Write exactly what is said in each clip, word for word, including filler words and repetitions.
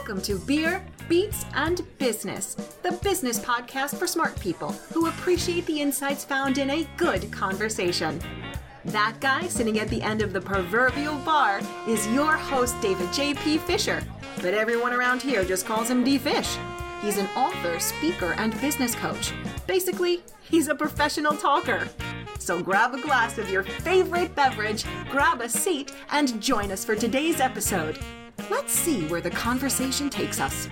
Welcome to Beer, Beats, and Business, the business podcast for smart people who appreciate the insights found in a good conversation. That guy sitting at the end of the proverbial bar is your host, David J P. Fisher, but everyone around here just calls him D-Fish. He's an author, speaker, and business coach. Basically, he's a professional talker. So grab a glass of your favorite beverage, grab a seat, and join us for today's episode. Let's see where the conversation takes us.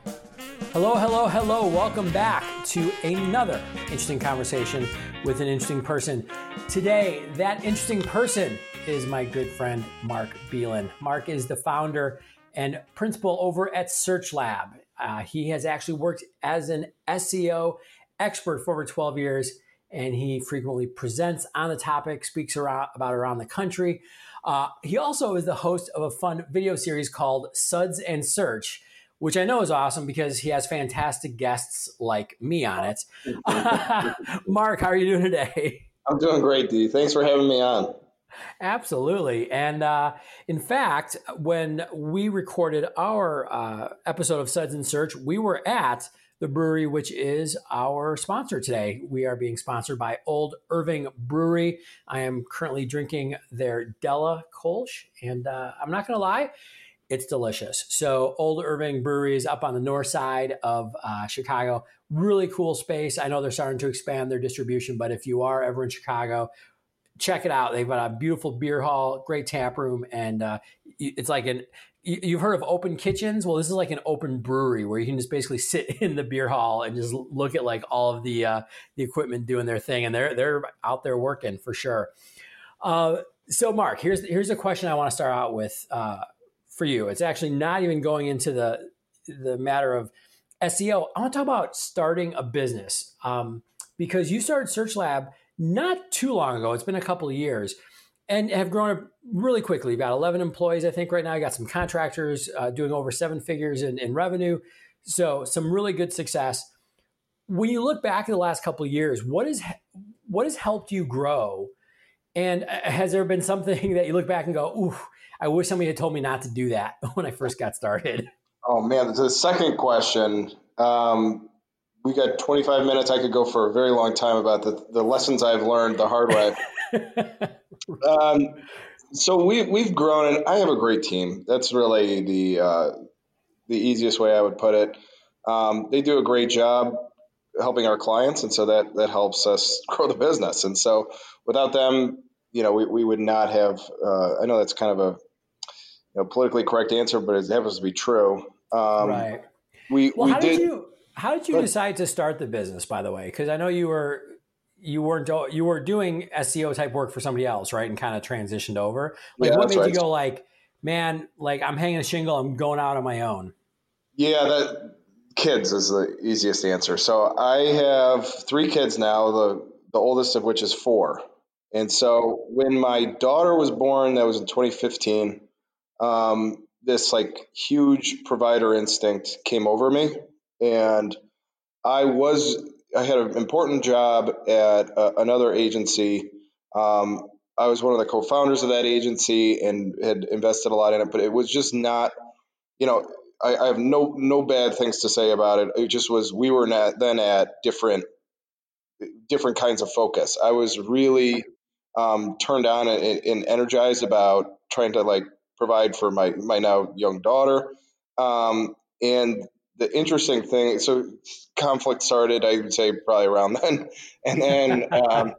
Hello, hello, hello. Welcome back to another interesting conversation with an interesting person. Today, that interesting person is my good friend, Mark Beelan. Mark is the founder and principal over at SearchLab. Uh, he has actually worked as an S E O expert for over twelve years, and he frequently presents on the topic, speaks around, about around the country. Uh, he also is the host of a fun video series called Suds and Search, which I know is awesome because he has fantastic guests like me on it. Mark, how are you doing today? I'm doing great, D. Thanks for having me on. Absolutely. And uh, in fact, when we recorded our uh, episode of Suds and Search, we were at the brewery, which is our sponsor today. We are being sponsored by Old Irving Brewery. I am currently drinking their Della Kolsch, and uh, I'm not going to lie, it's delicious. So Old Irving Brewery is up on the north side of uh, Chicago. Really cool space. I know they're starting to expand their distribution, but if you are ever in Chicago, check it out. They've got a beautiful beer hall, great tap room, and uh, it's like an, you've heard of open kitchens? Well, this is like an open brewery where you can just basically sit in the beer hall and just look at like all of the uh, the equipment doing their thing, and they're they're out there working for sure. Uh, so, Mark, here's here's a question I want to start out with uh, for you. It's actually not even going into the the matter of S E O. I want to talk about starting a business um, because you started SearchLab not too long ago. It's been a couple of years and have grown up really quickly. You've got eleven employees, I think, right now. You got some contractors uh, doing over seven figures in, in revenue. So some really good success. When you look back at the last couple of years, what is what has helped you grow? And has there been something that you look back and go, ooh, I wish somebody had told me not to do that when I first got started? Oh, man. The second question, um, we got twenty-five minutes. I could go for a very long time about the, the lessons I've learned the hard way. um, so we, we've grown, and I have a great team. That's really the uh, the easiest way I would put it. Um, they do a great job helping our clients, and so that, that helps us grow the business. And so without them, you know, we, we would not have, uh, I know that's kind of a you know, politically correct answer, but it happens to be true. Um, right. We, well, we how did, did you, how did you decide to start the business, by the way? Because I know you were, you weren't, you were doing S E O type work for somebody else, right? And kind of transitioned over. Like, yeah, what made right. you go like, man, like I'm hanging a shingle, I'm going out on my own? Yeah, that kids is the easiest answer. So I have three kids now, the, the oldest of which is four. And so when my daughter was born, that was in twenty fifteen, um, this like huge provider instinct came over me. And I was, I had an important job at uh, another agency. Um, I was one of the co-founders of that agency and had invested a lot in it, but it was just not, you know, I, I have no, no bad things to say about it. It just was, we were not then at different, different kinds of focus. I was really um, turned on and, and energized about trying to like provide for my, my now young daughter. Um, and the interesting thing, so conflict started, I would say probably around then. And then um,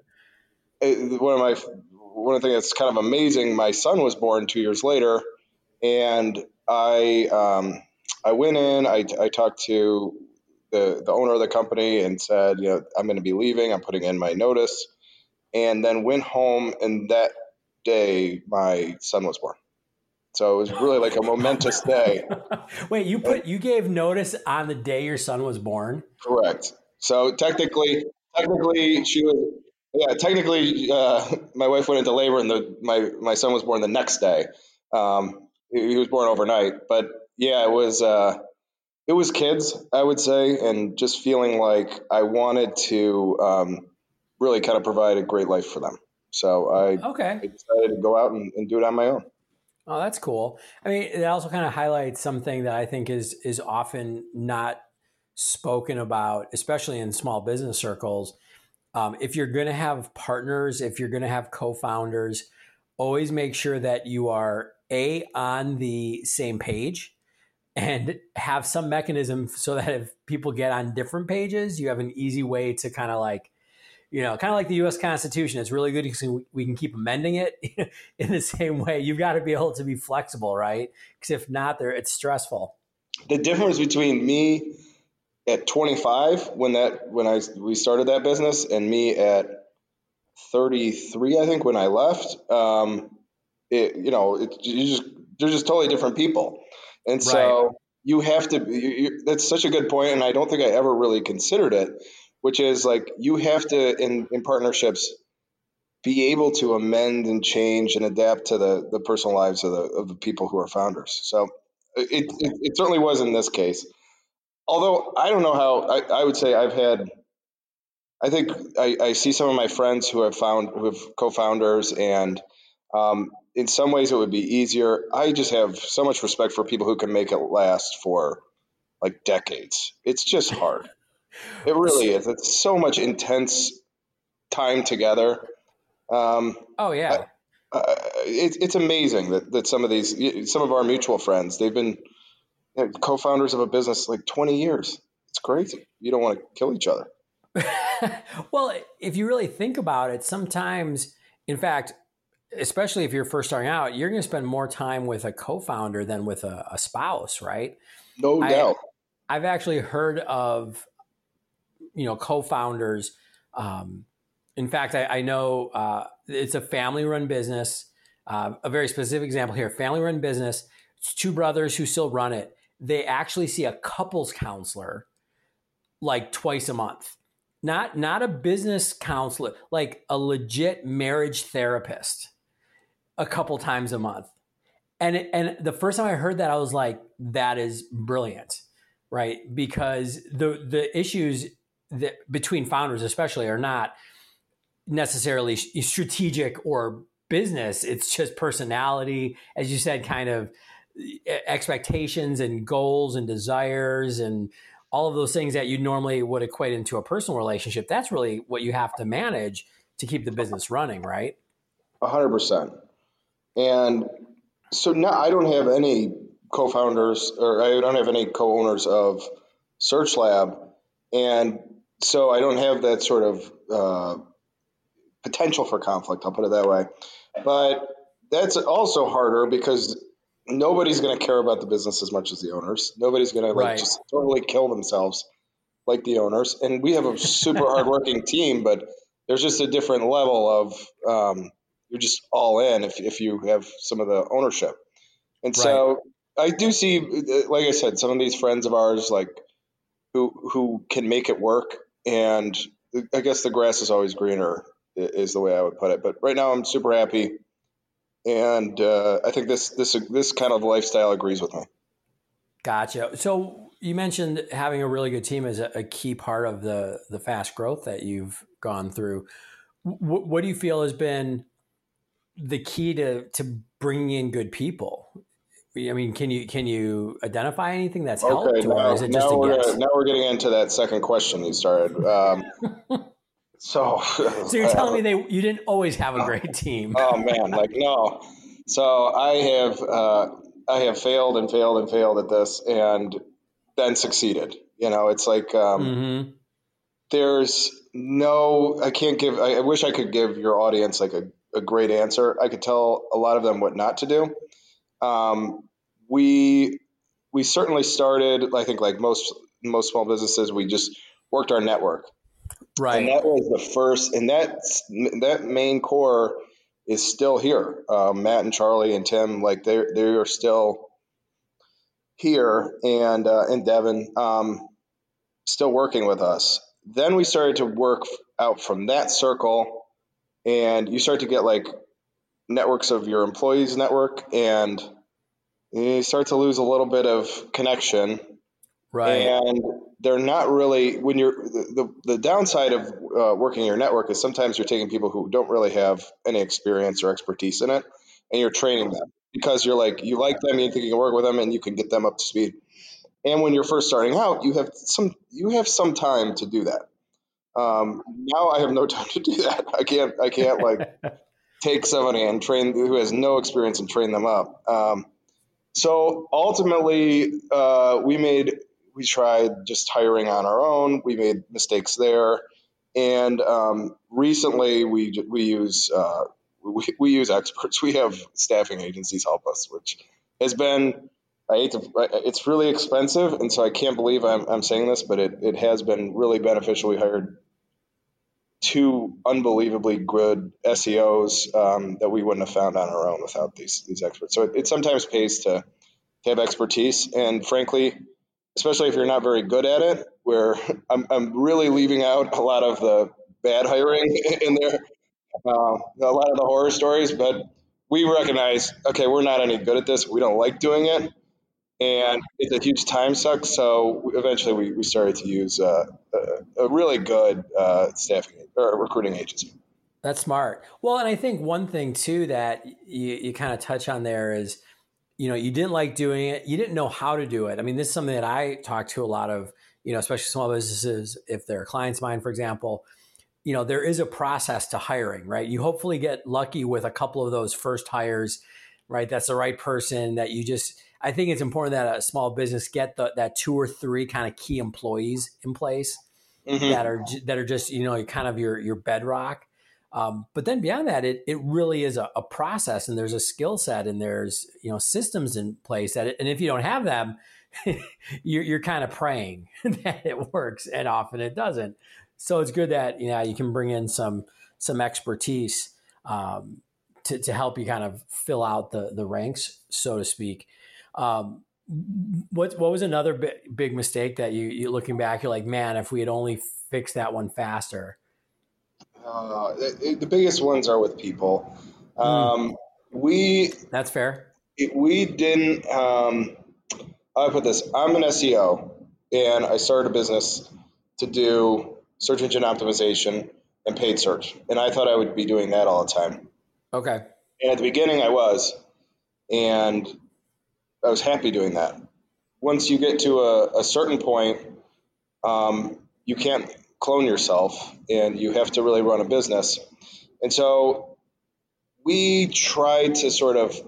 it, one of my, one of the things that's kind of amazing, my son was born two years later, and I, um, I went in, I, I talked to the, the owner of the company and said, you know, I'm going to be leaving. I'm putting in my notice, and then went home. And that day, my son was born. So it was really like a momentous day. Wait, you put you gave notice on the day your son was born? Correct. So technically, technically she was, yeah, technically uh, my wife went into labor and the my my son was born the next day. Um, he, he was born overnight, but yeah, it was uh, it was kids, I would say, and just feeling like I wanted to um, really kind of provide a great life for them. So I, okay. I decided to go out and, and do it on my own. Oh, that's cool. I mean, it also kind of highlights something that I think is is often not spoken about, especially in small business circles. Um, if you're going to have partners, if you're going to have co-founders, always make sure that you are A, on the same page, and have some mechanism so that if people get on different pages, you have an easy way to kind of like, you know, kind of like the U S Constitution. It's really good because we can keep amending it in the same way. You've got to be able to be flexible, right? Because if not, there it's stressful. The difference between me at twenty-five when that when I we started that business and me at thirty-three, I think, when I left, um, it, you know, it, you just they're just totally different people, and so right. you have to. You, you, that's such a good point, and I don't think I ever really considered it, which is like you have to in in partnerships be able to amend and change and adapt to the the personal lives of the of the people who are founders. So it it, it certainly was in this case. Although I don't know how I, I would say I've had. I think I, I see some of my friends who have found who have co-founders, and um, in some ways it would be easier. I just have so much respect for people who can make it last for like decades. It's just hard. It really is. It's so much intense time together. Um, oh yeah, I, uh, it, it's amazing that, that some of these, some of our mutual friends, they've been you know, co-founders of a business like twenty years. It's crazy. You don't want to kill each other. Well, if you really think about it, sometimes, in fact, especially if you're first starting out, you're going to spend more time with a co-founder than with a, a spouse, right? No doubt. I, I've actually heard of, you know, co-founders. Um, in fact, I, I know uh, it's a family-run business. Uh, a very specific example here: family-run business. It's two brothers who still run it. They actually see a couples counselor like twice a month. Not not a business counselor, like a legit marriage therapist a couple times a month. And it, and the first time I heard that, I was like, that is brilliant, right? Because the the issues that between founders especially are not necessarily strategic or business. It's just personality, as you said, kind of expectations and goals and desires and all of those things that you normally would equate into a personal relationship. That's really what you have to manage to keep the business running, right? A hundred percent. And so now I don't have any co-founders or I don't have any co-owners of Search Lab. And so I don't have that sort of uh, potential for conflict. I'll put it that way. But that's also harder because nobody's going to care about the business as much as the owners. Nobody's going to like right. just totally kill themselves like the owners. And we have a super hardworking team, but there's just a different level of um, you're just all in if if you have some of the ownership. And right. so I do see, like I said, some of these friends of ours like who who can make it work. And I guess the grass is always greener is the way I would put it. But right now I'm super happy. And uh, I think this this this kind of lifestyle agrees with me. Gotcha. So you mentioned having a really good team is a, a key part of the the fast growth that you've gone through. W- what do you feel has been the key to to bringing in good people? I mean, can you can you identify anything that's helped, okay, now, or is it just now a we're guess? Gonna, now we're getting into that second question you started. Um, so, so you're telling me they you didn't always have a great team? Oh man, like no. So I have uh, I have failed and failed and failed at this, and then succeeded. You know, it's like um, mm-hmm. there's no. I can't give. I, I wish I could give your audience like a, a great answer. I could tell a lot of them what not to do. Um, we we certainly started. I think like most most small businesses, we just worked our network. Right. And that was the first, and that that main core is still here. Uh, Matt and Charlie and Tim, like they they are still here, and uh, and Devin, um, still working with us. Then we started to work out from that circle, and you start to get like networks of your employees' network, and you start to lose a little bit of connection. Right. And they're not really, when you're, the, the, the downside of uh, working your network is sometimes you're taking people who don't really have any experience or expertise in it, and you're training them. because you're like, you like them, you think you can work with them, and you can get them up to speed. And when you're first starting out, you have some you have some time to do that. Um, now I have no time to do that. I can't I can't like take somebody and train who has no experience and train them up. Um, so ultimately, uh, we made we tried just hiring on our own. We made mistakes there, and um, recently we we use uh, we, we use experts. We have staffing agencies help us, which has been I hate to, it's really expensive, and so I can't believe I'm I'm saying this, but it it has been really beneficial. We hired two unbelievably good S E Os um, that we wouldn't have found on our own without these these experts. So it, it sometimes pays to, to have expertise, and frankly, especially if you're not very good at it, where I'm I'm really leaving out a lot of the bad hiring in there, uh, a lot of the horror stories, but we recognize, okay, we're not any good at this. We don't like doing it, and it's a huge time suck. So eventually, we, we started to use uh, a, a really good uh, staffing or recruiting agency. That's smart. Well, and I think one thing too that you, you kind of touch on there is, you know, you didn't like doing it. You didn't know how to do it. I mean, this is something that I talk to a lot of, you know, especially small businesses, if they're clients of mine, for example. You know, there is a process to hiring, right? You hopefully get lucky with a couple of those first hires, right? That's the right person that you just, I think it's important that a small business get the, that two or three kind of key employees in place mm-hmm. that are, that are just, you know, kind of your, your bedrock. Um, but then beyond that, it, it really is a, a process, and there's a skill set, and there's, you know, systems in place that, it, and if you don't have them, you're, you're kind of praying that it works, and often it doesn't. So it's good that, you know, you can bring in some, some expertise, um, to, to help you kind of fill out the, the ranks, so to speak. Um, what, what was another big, big mistake that you, you looking back, you're like, man, if we had only fixed that one faster? Uh, the, the biggest ones are with people. Um, mm. We, that's fair. It, we didn't, um, I'll put this, I'm an S E O, and I started a business to do search engine optimization and paid search. And I thought I would be doing that all the time. Okay. And at the beginning I was, and I was happy doing that. Once you get to a, a certain point, um, you can't clone yourself, and you have to really run a business. And so we tried to sort of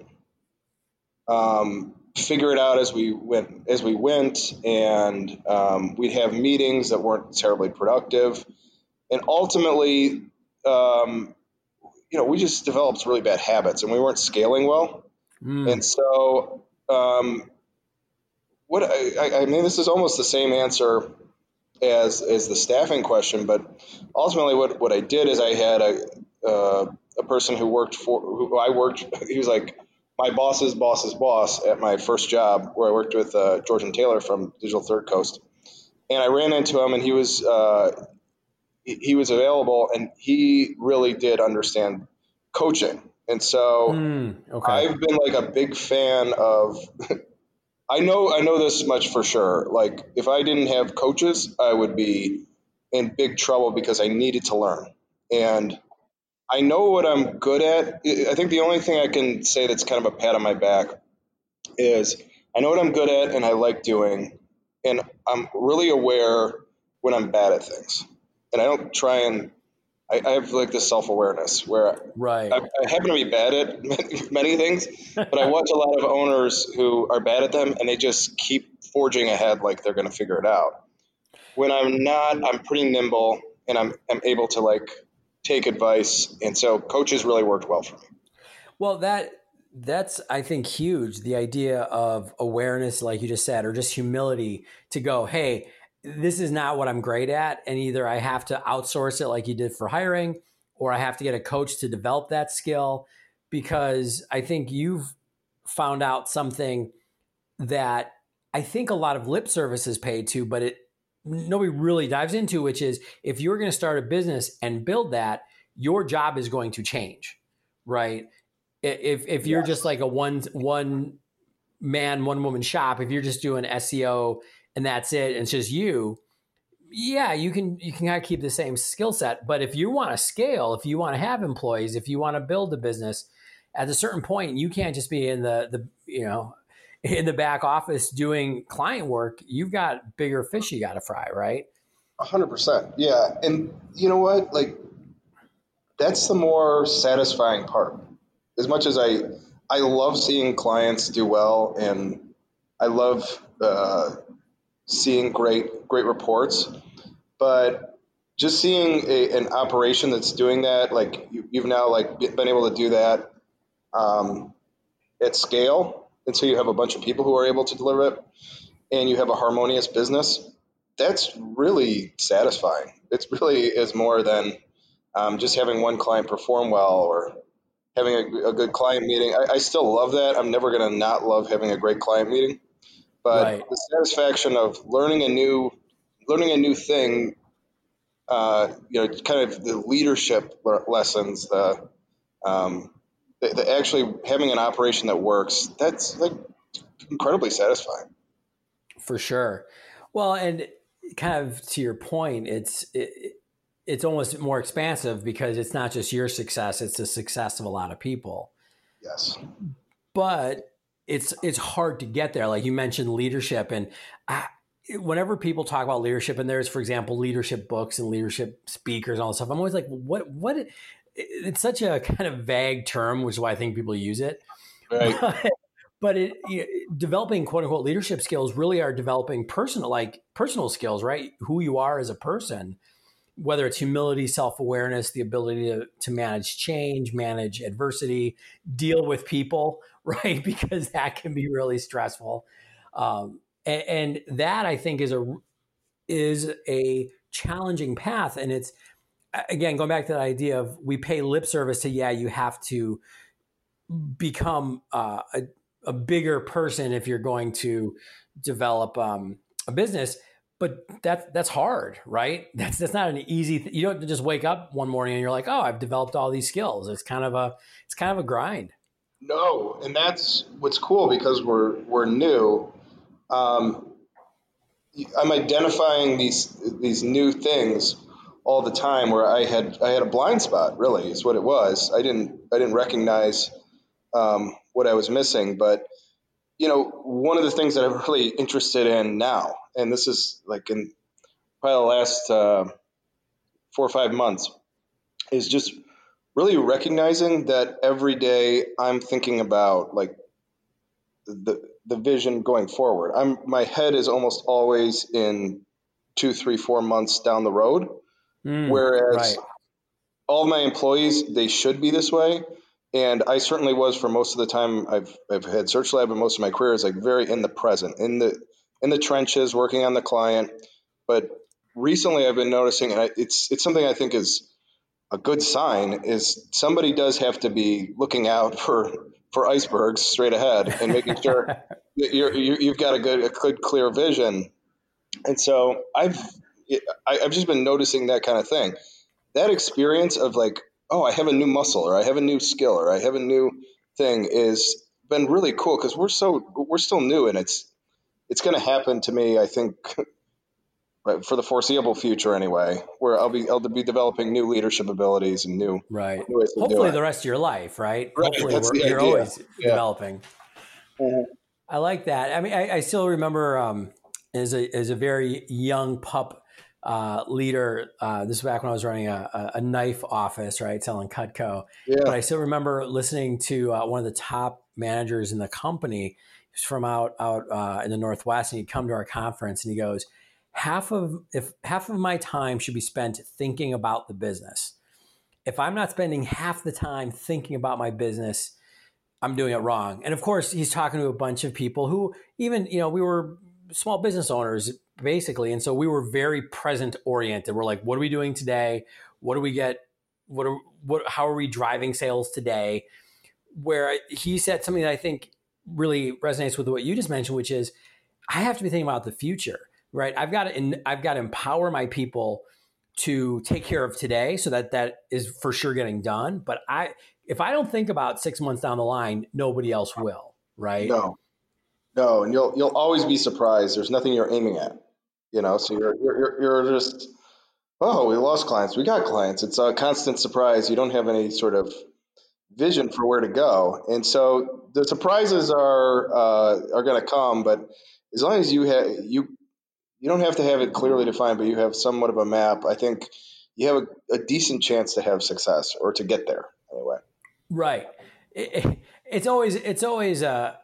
um, figure it out as we went, as we went, and um, we'd have meetings that weren't terribly productive. And ultimately, um, you know, we just developed really bad habits, and we weren't scaling well. Mm. And so um, what I, I mean, this is almost the same answer as as the staffing question, but ultimately what, what I did is I had a uh, a person who worked for who I worked he was like my boss's boss's boss at my first job, where I worked with uh, George and Taylor from Digital Third Coast, and I ran into him, and he was uh, he, he was available, and he really did understand coaching, and so mm, okay. I've been like a big fan of I know I know this much for sure. Like, if I didn't have coaches, I would be in big trouble, because I needed to learn. And I know what I'm good at. I think the only thing I can say that's kind of a pat on my back is I know what I'm good at and I like doing. And I'm really aware when I'm bad at things. And I don't try and I, I have like this self-awareness where right. I, I happen to be bad at many, many things, but I watch a lot of owners who are bad at them, and they just keep forging ahead like they're going to figure it out. When I'm not, I'm pretty nimble, and I'm I'm able to like take advice, and so coaches really worked well for me. Well, that that's I think huge. The idea of awareness, like you just said, or just humility to go, hey, this is not what I'm great at, and either I have to outsource it like you did for hiring, or I have to get a coach to develop that skill, because I think you've found out something that I think a lot of lip service is paid to, but it nobody really dives into, which is if you're going to start a business and build that, your job is going to change, right? If if you're yes. just like a one one man, one woman shop, if you're just doing S E O and that's it, and it's just you, yeah, you can you can kind of keep the same skill set. But if you want to scale, if you want to have employees, if you want to build a business, at a certain point, you can't just be in the, the, you know, in the back office doing client work. You've got bigger fish you got to fry, right? A hundred percent. Yeah. And you know what? Like, that's the more satisfying part. As much as I, I love seeing clients do well, and I love uh, seeing great, great reports, but just seeing a, an operation that's doing that, like you, you've now like been able to do that um, at scale, and so you have a bunch of people who are able to deliver it, and you have a harmonious business. That's really satisfying. It's really is more than um, just having one client perform well or having a, a good client meeting. I, I still love that. I'm never going to not love having a great client meeting, but Right. the satisfaction of learning a new, learning a new thing, uh, you know, kind of the leadership lessons, the, um, the, the actually having an operation that works, that's like incredibly satisfying. For sure. Well, and kind of to your point, it's, it, it's almost more expansive because it's not just your success, it's the success of a lot of people. Yes. But it's it's hard to get there. Like you mentioned leadership, and I, whenever people talk about leadership, and there's, for example, leadership books and leadership speakers and all this stuff, I'm always like, what what it's such a kind of vague term, which is why I think people use it. Right. But, but it, you know, developing quote unquote leadership skills really are developing personal, like personal skills, right? Who you are as a person, whether it's humility, self-awareness, the ability to, to manage change, manage adversity, deal with people, right? Because that can be really stressful. Um, and, and that I think is a, is a challenging path. And it's, again, going back to that idea of we pay lip service to, yeah, you have to become uh, a, a bigger person if you're going to develop um, a business. But that's that's hard, right? That's that's not an easy thing. You don't just wake up one morning and you're like, oh, I've developed all these skills. It's kind of a it's kind of a grind. No, and that's what's cool because we're we're new. Um, I'm identifying these these new things all the time where I had I had a blind spot. Really, is what it was. I didn't I didn't recognize um, what I was missing, but you know, one of the things that I'm really interested in now, and this is like in probably the last uh, four or five months, is just really recognizing that every day I'm thinking about like the the vision going forward. I'm my head is almost always in two, three, four months down the road, Mm, whereas right. all of my employees, they should be this way. And I certainly was for most of the time I've I've had Search Lab, and most of my career is like very in the present, in the in the trenches, working on the client. But recently, I've been noticing, and I, it's it's something I think is a good sign, is somebody does have to be looking out for for icebergs straight ahead and making sure that you're, you're you've got a good a good clear vision. And so I've I, I've just been noticing that kind of thing. That experience of like, oh, I have a new muscle, or I have a new skill, or I have a new thing, is been really cool because we're so we're still new, and it's it's going to happen to me, I think, for the foreseeable future anyway, where I'll be I'll be developing new leadership abilities and new right. new ways to Hopefully, do the it. rest of your life, right? Right, Hopefully, that's we're, the you're idea. always Yeah. developing. Mhm. I like that. I mean, I, I still remember um, as a as a very young pup. Uh, leader. Uh, this is back when I was running a, a knife office, right, selling Cutco. Yeah. But I still remember listening to uh, one of the top managers in the company. He's from out out uh, in the Northwest, and he'd come to our conference, and he goes, "Half of if half of my time should be spent thinking about the business. If I'm not spending half the time thinking about my business, I'm doing it wrong." And of course, he's talking to a bunch of people who even, you know, we were small business owners basically. And so we were very present oriented. We're like, what are we doing today? What do we get? What are, what, how are we driving sales today? Where he said something that I think really resonates with what you just mentioned, which is I have to be thinking about the future, right? I've got to, I've got to empower my people to take care of today so that that is for sure getting done. But I, if I don't think about six months down the line, nobody else will, right? No, no, and you'll you'll always be surprised. There's nothing you're aiming at, you know. So you're you're you're just, oh, we lost clients, we got clients. It's a constant surprise. You don't have any sort of vision for where to go. And so the surprises are uh, are going to come, but as long as you have you you don't have to have it clearly defined, but you have somewhat of a map. I think you have a, a decent chance to have success or to get there anyway. Right. It, it, it's always it's always a.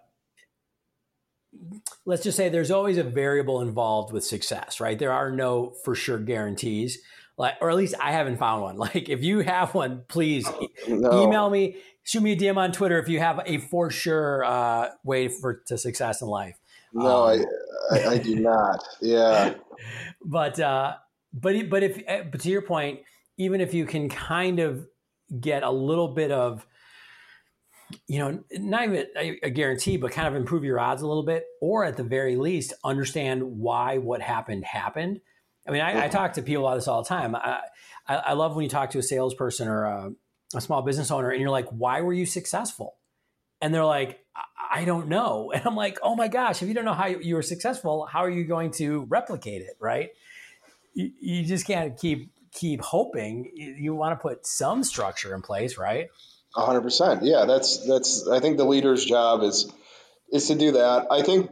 Let's just say there's always a variable involved with success, right? There are no for sure guarantees, like, or at least I haven't found one. Like, if you have one, please No. email me, shoot me a D M on Twitter if you have a for sure uh, way for to success in life. No, Um, I, I I do not. Yeah. but uh, but but if but to your point, even if you can kind of get a little bit of, you know, not even a, a guarantee, but kind of improve your odds a little bit, or at the very least, understand why what happened happened. I mean, I, I talk to people about this all the time. I, I, I love when you talk to a salesperson or a, a small business owner and you're like, why were you successful? And they're like, I, I don't know. And I'm like, oh my gosh, if you don't know how you, you were successful, how are you going to replicate it, right? You, you just can't keep keep hoping. You, you want to put some structure in place, right? A hundred percent. Yeah, that's that's. I think the leader's job is is to do that. I think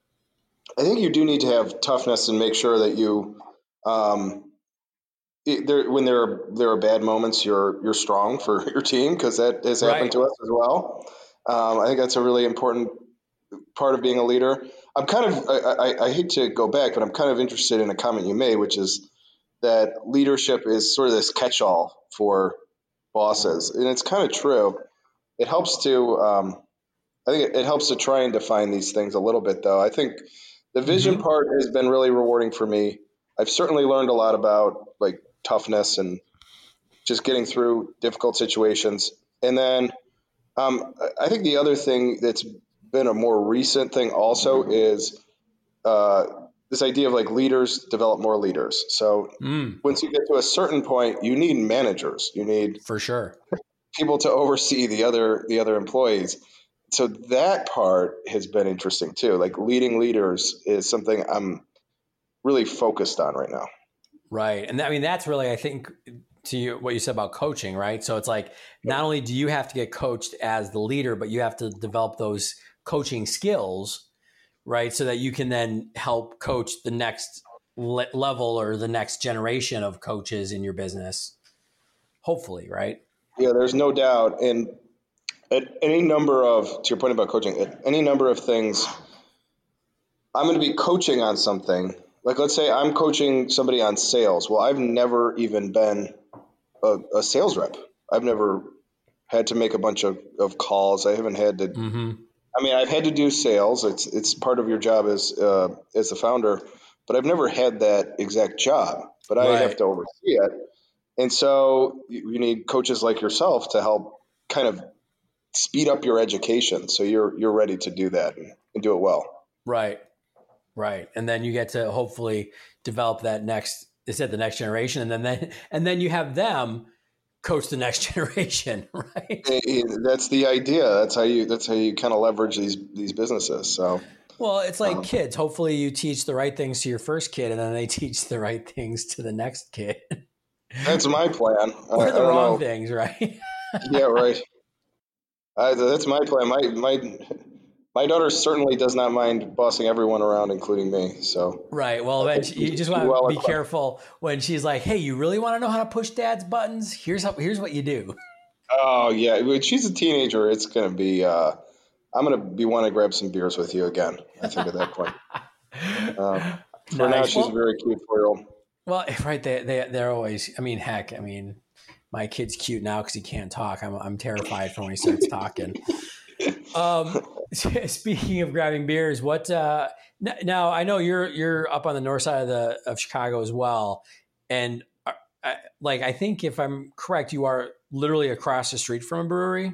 I think you do need to have toughness and make sure that you, um, it, there when there are there are bad moments, you're you're strong for your team, because that has happened Right. to us as well. Um, I think that's a really important part of being a leader. I'm kind of I, I, I hate to go back, but I'm kind of interested in a comment you made, which is that leadership is sort of this catch-all for bosses, and it's kind of true. It helps to, um, I think it, it helps to try and define these things a little bit, though. I think the vision Mm-hmm. part has been really rewarding for me. I've certainly learned a lot about like toughness and just getting through difficult situations. And then um, I I think the other thing that's been a more recent thing also is uh, this idea of like leaders develop more leaders. So Mm, once you get to a certain point, you need managers. You need for sure. people to oversee the other the other employees. So that part has been interesting too. Like leading leaders is something I'm really focused on right now. Right. And I mean, that's really, I think, to you, what you said about coaching, right? So it's like, not only do you have to get coached as the leader, but you have to develop those coaching skills, right? So that you can then help coach the next le- level or the next generation of coaches in your business, hopefully, right? Yeah, there's no doubt. And at any number of, to your point about coaching, at any number of things, I'm going to be coaching on something. Like, let's say I'm coaching somebody on sales. Well, I've never even been a, a sales rep. I've never had to make a bunch of, of calls. I haven't had to, Mm-hmm. I mean, I've had to do sales. It's, it's part of your job as, uh, as the founder, but I've never had that exact job, but I Right. have to oversee it. And so you, you need coaches like yourself to help kind of speed up your education, so you're you're ready to do that and, and do it well. Right. Right. And then you get to hopefully develop that next, is that the next generation? And then, then, and then you have them coach the next generation, right? And that's the idea. That's how you that's how you kind of leverage these these businesses. So Well, it's like um, kids. Hopefully you teach the right things to your first kid and then they teach the right things to the next kid. that's my plan. Or I, the I don't wrong know. things, right? Yeah, right. I, that's my plan. My my my daughter certainly does not mind bossing everyone around, including me. So Right. Well, I then think you she's just want to well be equipped. careful when she's like, "Hey, you really want to know how to push dad's buttons? Here's how, here's what you do." Oh yeah, when she's a teenager, it's gonna be. Uh, I'm gonna be wanting to grab some beers with you again. I think at that point. Uh, for now, Nice. she's Well, a very cute four-year-old. well, right. They, they, they're always, I mean, heck, I mean, my kid's cute now because he can't talk. I'm, I'm terrified for when he starts talking. Um, speaking of grabbing beers, what, uh, n- now I know you're, you're up on the north side of the, of Chicago as well. And uh, I, like, I think if I'm correct, you are literally across the street from a brewery.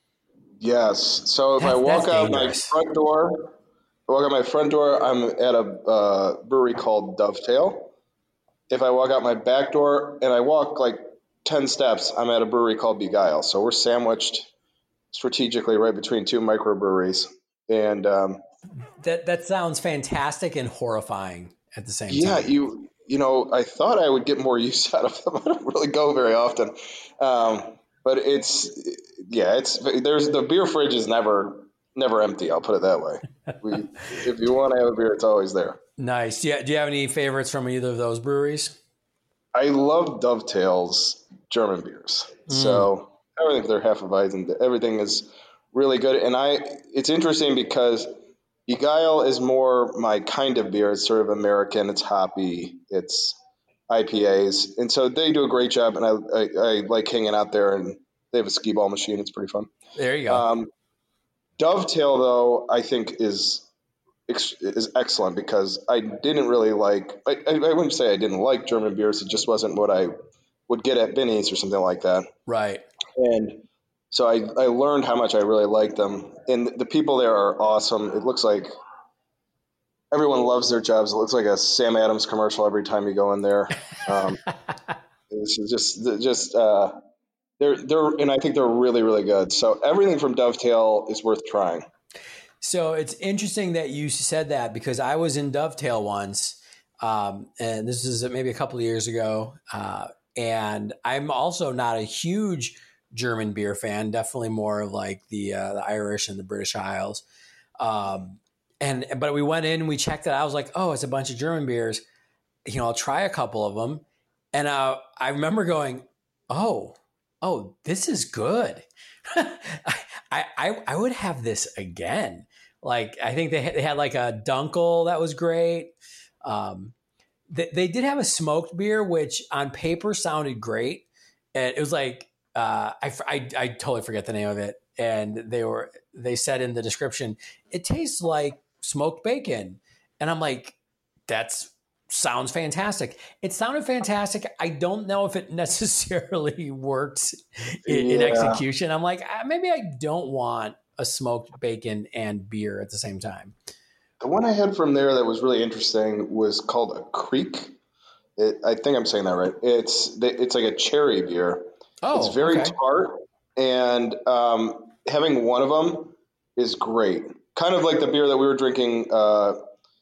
Yes. So if I That's, walk that's out my dangerous. front door, I walk out my front door, I'm at a uh, brewery called Dovetail. If I walk out my back door and I walk like ten steps, I'm at a brewery called Beguile. So we're sandwiched strategically right between two microbreweries. And um, That, that sounds fantastic and horrifying at the same yeah, time. you you know, I thought I would get more use out of them. I don't really go very often. Um, but it's yeah, it's there's the beer fridge is never never empty. I'll put it that way. We, if you want to have a beer, it's always there. Nice. Yeah. Do you have any favorites from either of those breweries? I love Dovetail's German beers. Mm. So I think they're Hefeweizen. Everything is really good, and I. It's interesting because Beguile is more my kind of beer. It's sort of American. It's hoppy. It's I P As, and so they do a great job. And I, I, I like hanging out there, and they have a skee ball machine. It's pretty fun. There you go. Um, Dovetail, though, I think is is excellent because I didn't really like. I, I wouldn't say I didn't like German beers. It just wasn't what I would get at Binny's or something like that. Right. And so I, I learned how much I really liked them. And the people there are awesome. It looks like everyone loves their jobs. It looks like a Sam Adams commercial every time you go in there. Um, it's just, just, uh, they're, they're, and I think they're really, really good. So everything from Dovetail is worth trying. So it's interesting that you said that because I was in Dovetail once, um, and this is maybe a couple of years ago. Uh, and I'm also not a huge German beer fan, definitely more of like the uh, the Irish and the British Isles. Um, and but we went in and we checked it out. I was like, oh, it's a bunch of German beers. You know, I'll try a couple of them. And uh, I remember going, oh, oh, this is good. I, I I would have this again. Like, I think they had, they had like a Dunkel that was great. Um, they, they did have a smoked beer, which on paper sounded great. And it was like, uh, I, I, I totally forget the name of it. And they were, they said in the description, it tastes like smoked bacon. And I'm like, that's sounds fantastic. It sounded fantastic. I don't know if it necessarily worked in, yeah. in execution. I'm like, maybe I don't want a smoked bacon and beer at the same time. The one I had from there that was really interesting was called a Creek. It, I think I'm saying that right. It's it's like a cherry beer. Oh, it's very okay. tart, and um, having one of them is great. Kind of like the beer that we were drinking uh,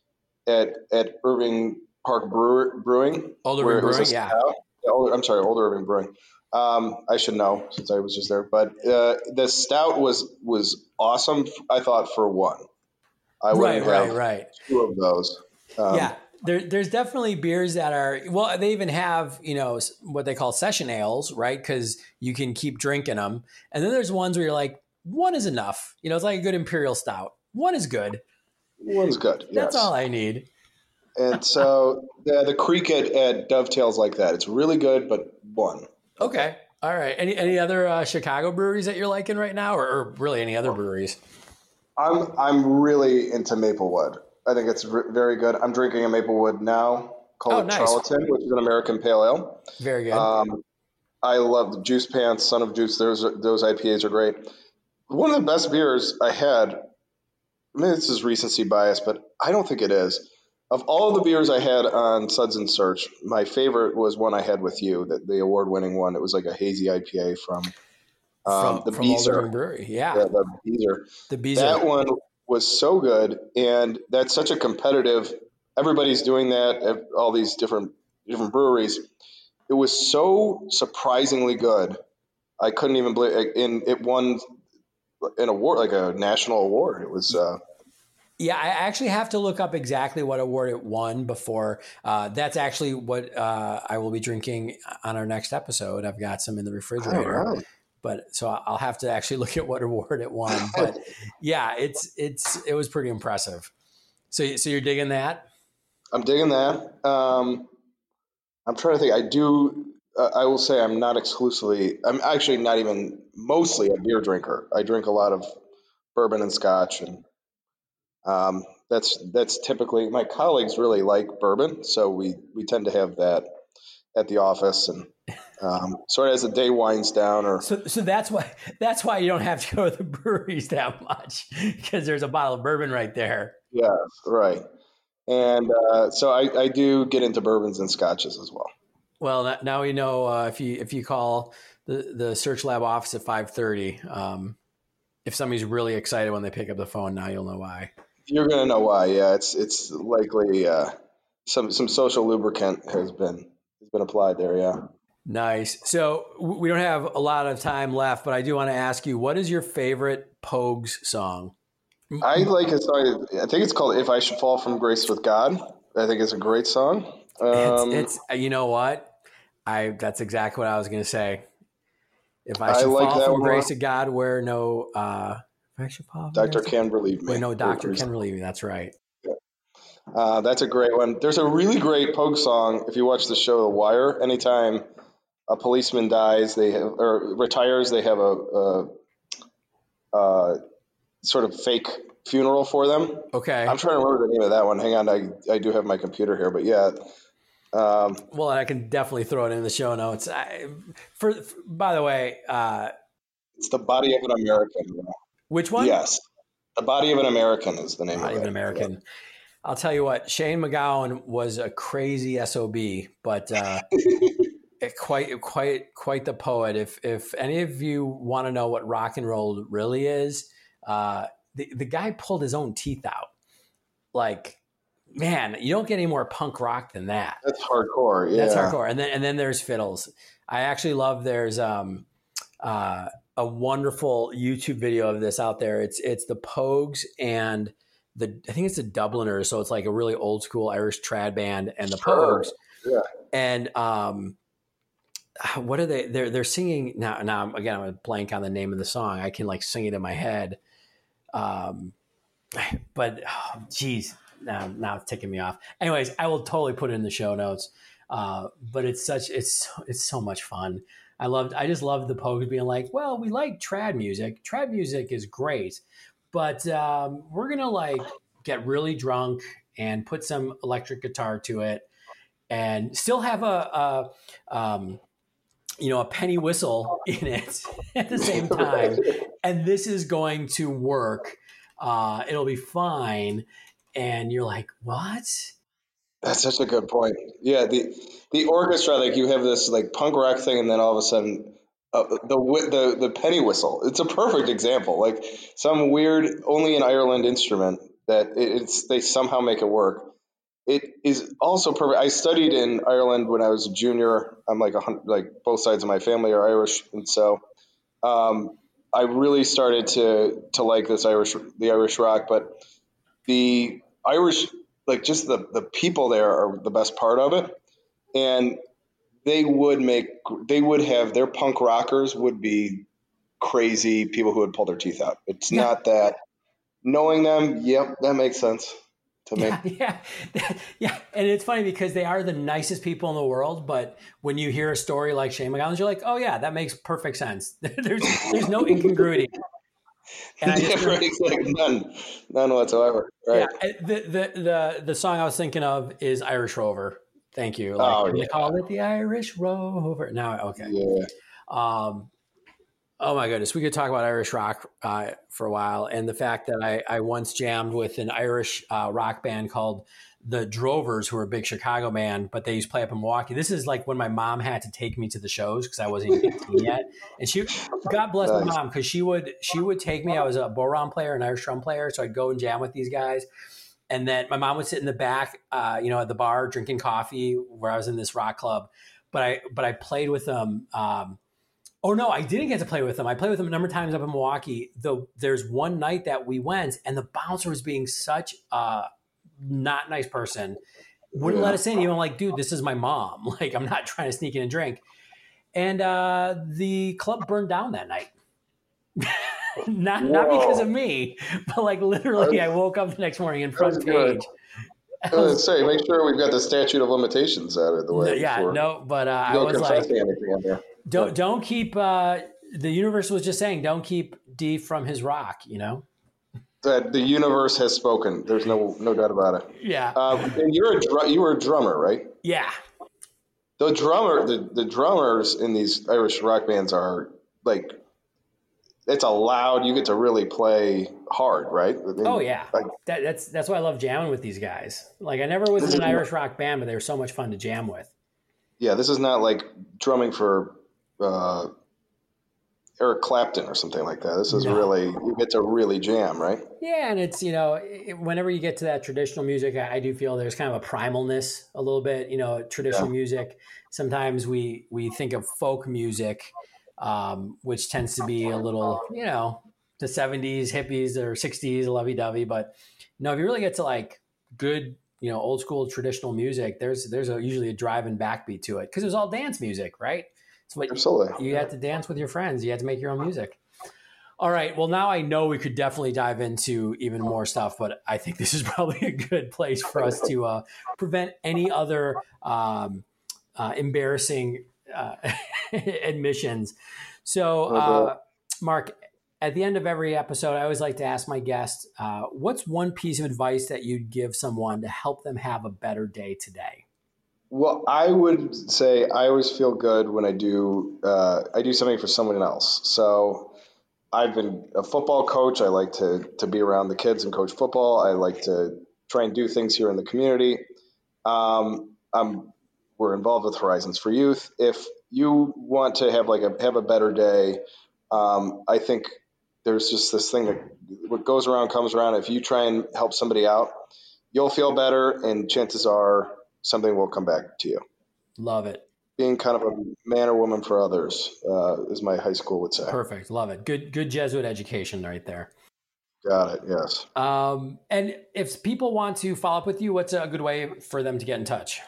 at at Irving Park Brewer, Brewing. Old Irving Brewing, yeah. yeah older, I'm sorry, Old Irving Brewing. Um, I should know since I was just there. But uh, the stout was was awesome, I thought, for one. I right, wouldn't have right, right. two of those. Um, yeah, there, there's definitely beers that are, well, they even have, you know, what they call session ales, right? Because you can keep drinking them. And then there's ones where you're like, one is enough. You know, it's like a good imperial stout. One is good. One's good, yes. That's all I need. And so the, the Creek at, at Dovetail's like that. It's really good, but one. Okay. All right. Any any other uh, Chicago breweries that you're liking right now, or, or really any other breweries? I'm I'm really into Maplewood. I think it's re- very good. I'm drinking a Maplewood now called oh, nice. Charlatan, which is an American pale ale. Very good. Um, I love the Juice Pants, Son of Juice. Those those I P As are great. One of the best beers I had. I mean, this is recency bias, but I don't think it is. Of all the beers I had on Suds and Search, my favorite was one I had with you, that the award-winning one. It was like a hazy I P A from, um, from the from Beezer Brewery. Yeah, the, the Beezer. The Beezer. That one was so good, and that's such a competitive. Everybody's doing that at all these different different breweries. It was so surprisingly good. I couldn't even believe, and it won an award, like a national award. It was. Uh, Yeah, I actually have to look up exactly what award it won before. Uh, that's actually what uh, I will be drinking on our next episode. I've got some in the refrigerator, right. but so I'll have to actually look at what award it won. But yeah, it's it's it was pretty impressive. So so you're digging that? I'm digging that. Um, I'm trying to think. I do. Uh, I will say I'm not exclusively. I'm actually not even mostly a beer drinker. I drink a lot of bourbon and scotch and. Um, that's that's typically my colleagues really like bourbon, so we, we tend to have that at the office, and um, sort of as the day winds down. Or so so that's why that's why you don't have to go to the breweries that much, because there's a bottle of bourbon right there. Yeah, right. And uh, so I, I do get into bourbons and scotches as well. Well, now we know uh, if you if you call the the Search Lab office at five thirty, um, if somebody's really excited when they pick up the phone, now you'll know why. You're gonna know why, yeah. It's it's likely uh, some some social lubricant has been has been applied there, yeah. Nice. So we don't have a lot of time left, but I do want to ask you, what is your favorite Pogues song? I like a song. I think it's called "If I Should Fall from Grace with God." I think it's a great song. Um, it's, it's you know what? I that's exactly what I was going to say. If I I should like fall that from one grace more. of God, where no, uh, if I should fall, from Doctor grace Can Relieve Me. Wait, no, Doctor Or- Can Relieve Me. That's right. Uh, that's a great one. There's a really great Pogue song. If you watch the show The Wire, anytime a policeman dies, they have, or retires, they have a, a, a sort of fake funeral for them. Okay. I'm trying to remember the name of that one. Hang on, I I do have my computer here, but yeah. Um, well, I can definitely throw it in the show notes. I, for, for by the way, uh, it's The Body of an American. Which one? Yes, The Body of an American is the name Body of it. of an American. Yeah. I'll tell you what, Shane MacGowan was a crazy S O B, but uh, quite, quite, quite the poet. If if any of you want to know what rock and roll really is, uh, the the guy pulled his own teeth out. Like, man, you don't get any more punk rock than that. That's hardcore. Yeah, that's hardcore. And then and then there's fiddles. I actually love. There's um, uh, a wonderful YouTube video of this out there. It's it's the Pogues and the I think it's the Dubliners, so it's like a really old school Irish trad band and the sure. Pogues. Yeah. And um, what are they? They're they're singing now. Now again, I'm gonna blank on the name of the song. I can like sing it in my head. Um, but oh, geez, now now it's ticking me off. Anyways, I will totally put it in the show notes. Uh, but it's such it's it's so much fun. I loved I just loved the Pogues being like, well, we like trad music. Trad music is great. But um, we're going to like get really drunk and put some electric guitar to it and still have a, a um, you know, a penny whistle in it at the same time. And this is going to work. Uh, it'll be fine. And you're like, what? That's such a good point. Yeah. The, the orchestra, like you have this like punk rock thing and then all of a sudden Uh, the the the penny whistle. It's a perfect example. Like some weird, only in Ireland instrument that it, it's they somehow make it work. It is also perfect. I studied in Ireland when I was a junior. I'm like a like both sides of my family are Irish, and so um, I really started to to like this Irish the Irish rock. But the Irish, like just the the people there are the best part of it, and they would make, they would have, their punk rockers would be crazy people who would pull their teeth out. It's yeah. not that, knowing them, yep, that makes sense to me. Yeah, yeah, yeah. And it's funny because they are the nicest people in the world, but when you hear a story like Shane MacGowan's, you're like, oh yeah, that makes perfect sense. there's there's no incongruity. And I just, yeah, right, like none, none whatsoever. Right. Yeah, the, the, the, the song I was thinking of is Irish Rover. Thank you. Like, oh, yeah. They call it the Irish Rover. Now, okay. Yeah. Um, oh my goodness, we could talk about Irish rock uh, for a while, and the fact that I, I once jammed with an Irish uh, rock band called the Drovers, who are a big Chicago band, but they used to play up in Milwaukee. This is like when my mom had to take me to the shows because I wasn't even fifteen yet, and she, God bless nice. my mom, because she would she would take me. I was a bodhrán player, an Irish drum player, so I'd go and jam with these guys. And then my mom would sit in the back, uh, you know, at the bar drinking coffee where I was in this rock club. But I but I played with them. Um, oh, no, I didn't get to play with them. I played with them a number of times up in Milwaukee. Though there's one night that we went and the bouncer was being such a not nice person. Wouldn't yeah. let us in. Even like, dude, this is my mom. Like, I'm not trying to sneak in and drink. And uh, the club burned down that night. not Whoa. not because of me, but like literally, I woke up the next morning in front page. I was gonna say, make sure we've got the statute of limitations out of the way. No, yeah, no, but uh, I was like, don't don't keep. Uh, the universe was just saying, don't keep D from his rock. You know, that the universe has spoken. There's no no doubt about it. Yeah, um, and you're a dr- you were a drummer, right? Yeah. The drummer, the the drummers in these Irish rock bands are like. It's allowed. You get to really play hard, right? I mean, oh yeah, like, that, that's that's why I love jamming with these guys. Like I never was in an Irish rock band, but they were so much fun to jam with. Yeah, this is not like drumming for uh, Eric Clapton or something like that. This is No. really, you get to really jam, right? Yeah, and it's, you know, it, whenever you get to that traditional music, I, I do feel there's kind of a primalness a little bit, you know, traditional Yeah. music. Sometimes we we think of folk music, um, which tends to be a little, you know, the seventies, hippies or sixties, lovey-dovey. But, you know, if you really get to like good, you know, old school traditional music, there's there's a, usually a driving backbeat to it because it was all dance music, right? So what Absolutely. you had to dance with your friends. You had to make your own music. All right. Well, now I know we could definitely dive into even more stuff, but I think this is probably a good place for us to uh, prevent any other um, uh, embarrassing uh, admissions. So, uh, Mark, at the end of every episode, I always like to ask my guests, uh, what's one piece of advice that you'd give someone to help them have a better day today? Well, I would say I always feel good when I do uh, I do something for someone else. So I've been a football coach. I like to to be around the kids and coach football. I like to try and do things here in the community. Um, I'm we're involved with Horizons for Youth. If you want to have like a have a better day, um, I think there's just this thing that what goes around comes around. If you try and help somebody out, you'll feel better, and chances are something will come back to you. Love it. Being kind of a man or woman for others, uh, as my high school would say. Perfect. Love it. Good, good Jesuit education right there. Got it. Yes. Um, and if people want to follow up with you, what's a good way for them to get in touch?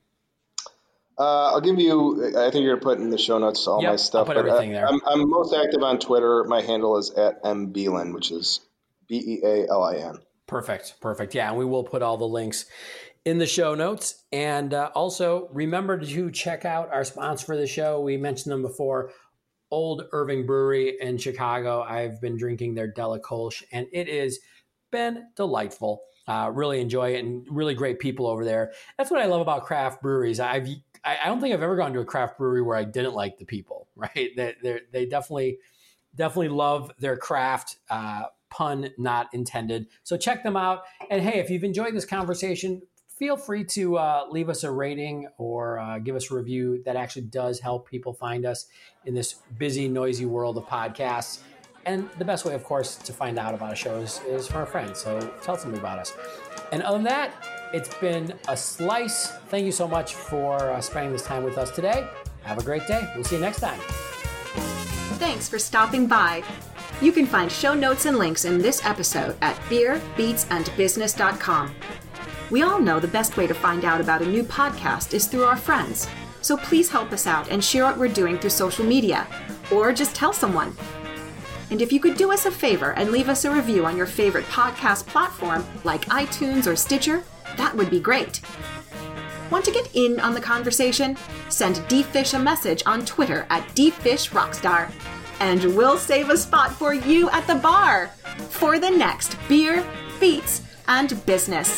Uh, I'll give you, I think you're going to put in the show notes all Yep, my stuff. I'll put but everything I, there. I'm, I'm most active on Twitter. My handle is at mbealin, which is B E A L I N. Perfect. Perfect. Yeah. And we will put all the links in the show notes. And uh, also remember to check out our sponsor for the show. We mentioned them before, Old Irving Brewery in Chicago. I've been drinking their Della Kolsch, and it has been delightful. Uh, really enjoy it, and really great people over there. That's what I love about craft breweries. I've I don't think I've ever gone to a craft brewery where I didn't like the people. Right? They they definitely definitely love their craft. Uh, pun not intended. So check them out. And hey, if you've enjoyed this conversation, feel free to uh, leave us a rating or uh, give us a review. That actually does help people find us in this busy, noisy world of podcasts. And the best way, of course, to find out about a show is, is from our friends. So tell somebody about us. And other than that, it's been a slice. Thank you so much for uh, spending this time with us today. Have a great day. We'll see you next time. Thanks for stopping by. You can find show notes and links in this episode at beer beats and business dot com. We all know the best way to find out about a new podcast is through our friends. So please help us out and share what we're doing through social media, or just tell someone. And if you could do us a favor and leave us a review on your favorite podcast platform like iTunes or Stitcher, that would be great. Want to get in on the conversation? Send D-Fish a message on Twitter at D Fish Rockstar, and we'll save a spot for you at the bar for the next Beer, Beats, and Business.